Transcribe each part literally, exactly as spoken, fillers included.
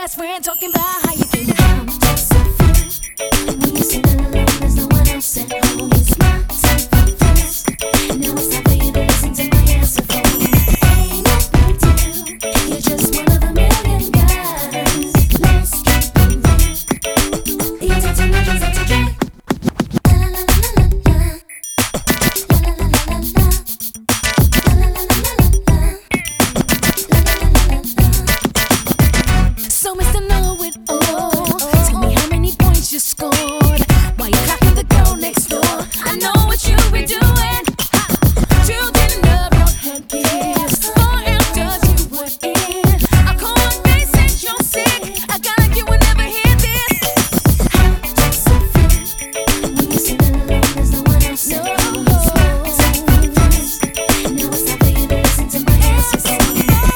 best friend talking about how you feel. How does it feel when you sit all alone? There's no one else at home. It's my time for this. Now it's time for you to listen to my answer phone. Ain't no big deal. You're just one of a million guys. Let's keep it real. You take too much, you take too dry. La la la la la la. La la la la la la. La la la la la la. La la la la la. So Mister Know-It-All, tell me how many points you scored while you clocking the girl next door. I know what you be doing. Children of your head kids. Or else you were in. I call one day, said you're sick. I got like you would never hear this. How does it feel when you sit alone? There's no one else at home. It's my time for this. Now it's time for you to listen to my answer phone.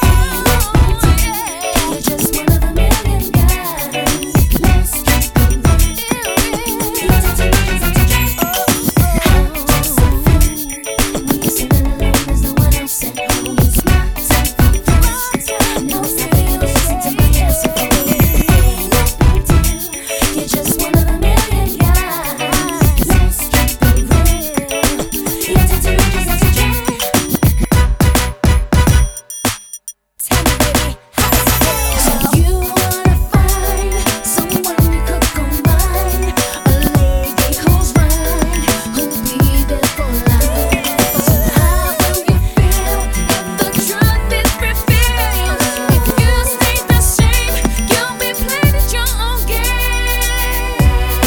You're just one of a million guys. Let's keep it real. You take too much, you take too dry. How does it feel when you sit alone? There's no one else at home. It's my time for this. Now it's time for you to listen to my answer phone. Ain't no big deal. You're just one of a million guys. Let's keep it real. You take too much, you take too dry. Tell me, baby, how does it feel? So you wanna find someone you could combine, a lady who's mine, who'll be there for life. So how do you feel if the truth is revealed? If you stay the same, you'll be playing at your own game.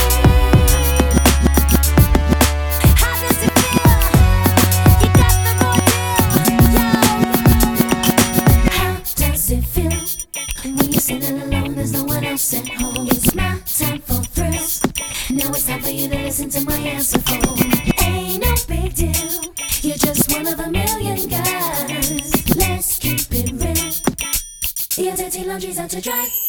How does it feel? You got the boy deal, yo. How does it feel when you're sitting alone? There's no one else at home. It's my time for thrills. Now it's time for you to listen to my answer phone. Ain't no big deal. You're just one of a million guys. Let's keep it real. Your dirty laundry's out to dry.